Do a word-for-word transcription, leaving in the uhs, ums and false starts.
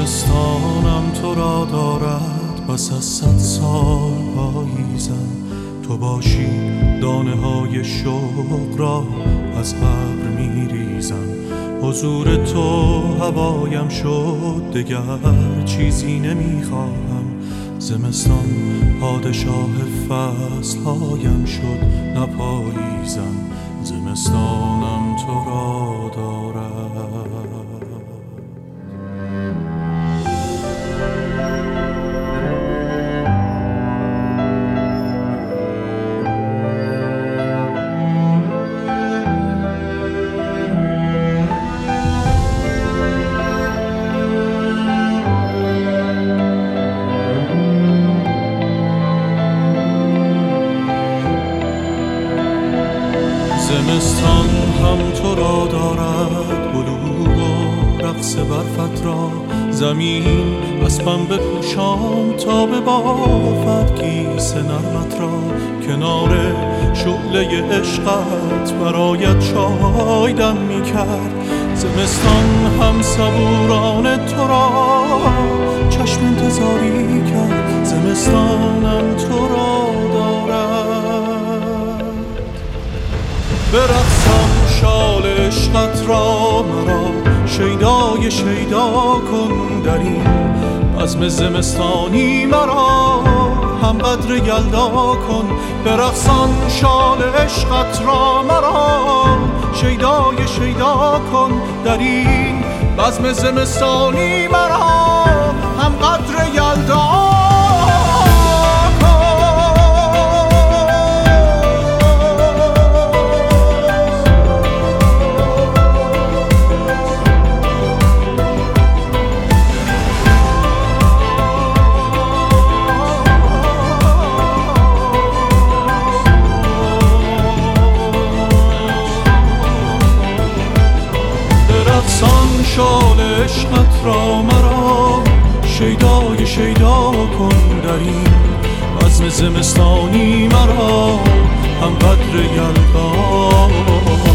زمستانم تو را دارد بس از صد سال پاییزم، تو باشی دانه های شوق را از ابر میریزم. حضور تو هوایم شد دگر چیزی نمیخواهم، زمستان پادشاه فصل هایم شد نپاییزم، زمستانم تو را دارد. زمستان هم تو را دارد بلور و رقص برفت را، زمین از پنبه پوشان تا به بافد گیس نرمت را. کنار شعله عشقت برایت چای دم می کرد، زمستان هم صبورانه تو را چشم انتظاری کرد، زمستانم تو را دارد. برقصم شال عشقت را مرا شیدای شیدا کن، در این بزم زمستانی مرا هم قدر یلدا کن. برقصان شال عشقت را مرا شیدای شیدا کن، در این بزم زمستانی مرا هم قدر یلدا کن. شال عشقت را مرا شیدای شیدا کن، در این بزم زمستانی مرا هم قدر یلدا